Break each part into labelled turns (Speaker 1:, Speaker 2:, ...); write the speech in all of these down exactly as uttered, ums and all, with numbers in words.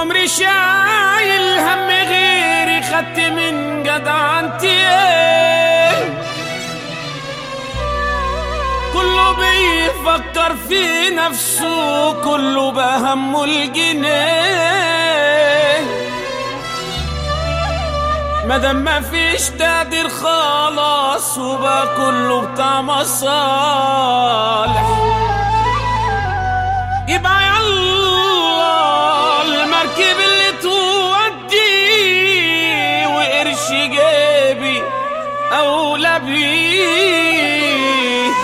Speaker 1: عمري شايل هم غيري، خدت من جدعنتي ايه؟ كله بيفكر في نفسه، كله بهمه الجنيه. مادام مفيش تقدير خلاص، وبقى كله بتاع مصالح. يبقى يلا المركب اللي تودي، وقرش جيبي أولى بيه.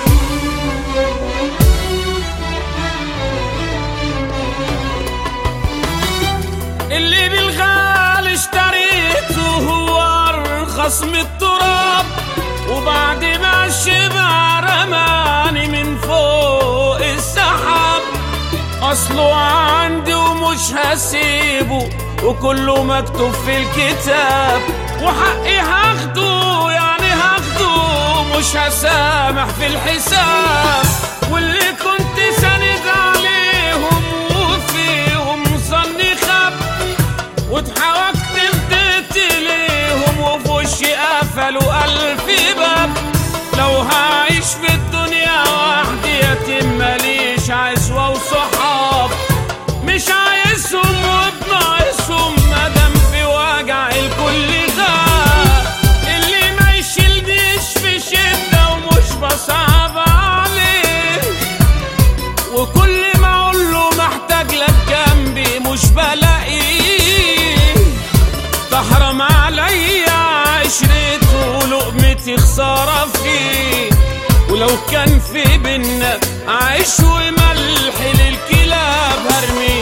Speaker 1: اللي بالغالي اشتريته هو أرخص من التراب، وبعد ما الشبع رماني من فوق السحاب. أصله عندي ومش هسيبه، وكله مكتوب في الكتاب، وحقي هاخده يعني هاخده، مش هسامح في الحساب. واللي كنت ساند عليهم وفيهم ظني خاب، واتحركت فضيت ليهم، وفي وشي قفلوا ألف باب. لو هعيش في الدنيا وحدي يتم ماليش عزوة وصحاب، مش عايزهم وبناقصهم مادام في وجع الكل غاب. اللي ما يشيلنيش في شدة ومش بصعب عليه، وكل ما اقوله محتاج لك جنبي مش بلاقيه. تحرم عليا عشرته ولقمتي خسارة فيه، ولو كان في بينا عيش وملح للكلاب هرميه.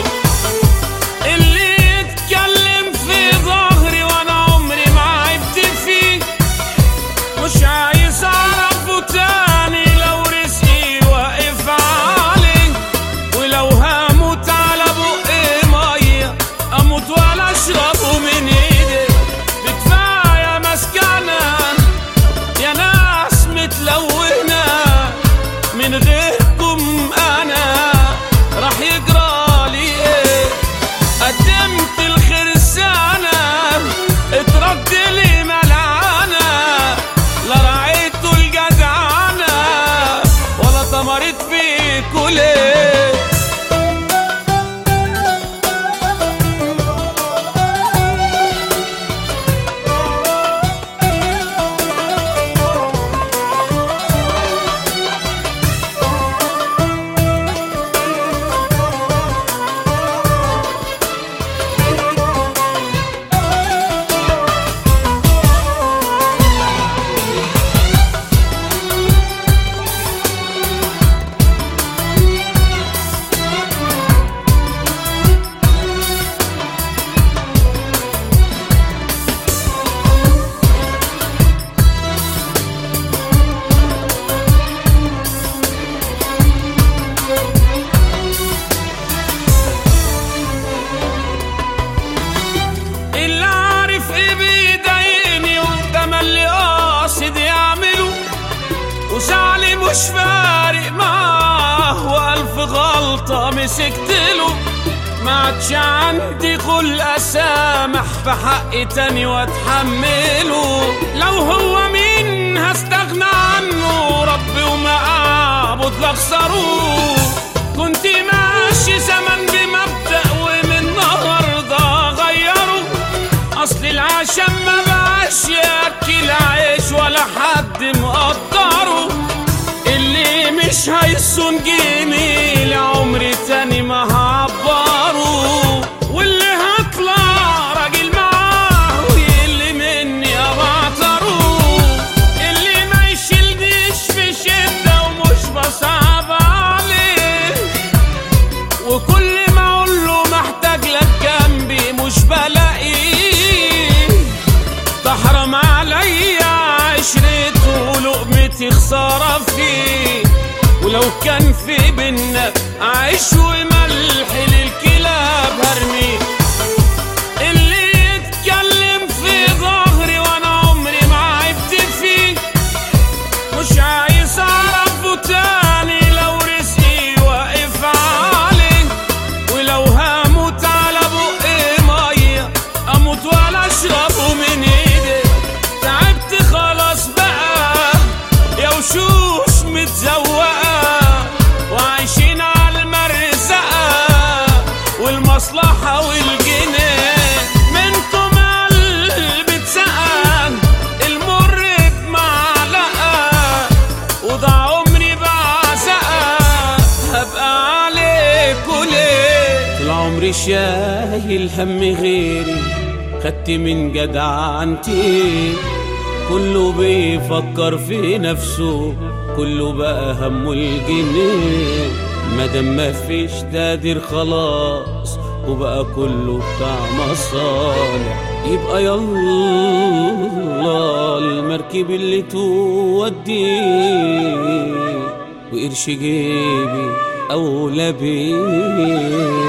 Speaker 1: اللي يتكلم في ظهري وانا عمري ما عبت فيه، مش عايز اعرفه تاني لو رزقي واقف عليه. ولو هموت على بقي ميه اموت ولا اشربه من ايدي. بكفايه مسكنه يا ناس متلونه، من غيركم انا راح يجرالي ايه؟ قدمت الخير سنة اترد لي ملعنة، لا رعيتوا الجدعنة ولا طمرت فيكوا ليه؟ وزعلي مش فارق معاه، وألف غلطة مسكتله. ما عادش عندي خلق أسامح في حق تاني واتحمله. لو هو مين هستغنى عنه، ربي وما أعبد لأخسره. كنت ماشي زمان بمبدأ ومن النهارده غيره. أصل العشم ما بقاش ياكل عيش ولا حد مقدره. اللي مش هيصون جميل عمري تاني ما هعبره. واللي هطلع راجل معاه واللي مني ابعتره. اللي ما يشيلنيش في شدة ومش بصعب عليه، وكل ما اقوله محتاج لك جنبي مش بلاقيه. تحرم عليا عشرته ولقمتي خسارة فيه، ولو كان في بينا عيش وملح للكلاب هرميه. اللي يتكلم في ظهري وانا عمري ما عبت فيه، مش عايز اعرفه تاني لو رزقي واقف عليه. ولو هموت على بقي المصلحة والجنيه. منكم قلبي اتسقى المر بمعلقة، وضع عمري بعزقة هبقى عليكوا ليه؟ طول عمري شايل هم غيري، خدت من جدعنتي، كله بيفكر في نفسه، كله بقى همه الجنيه. مادام مفيش تقدير خلاص وبقى كله بتاع مصالح، يبقى يلا المركب اللي تودي، وقرش جيبي أولى بيه.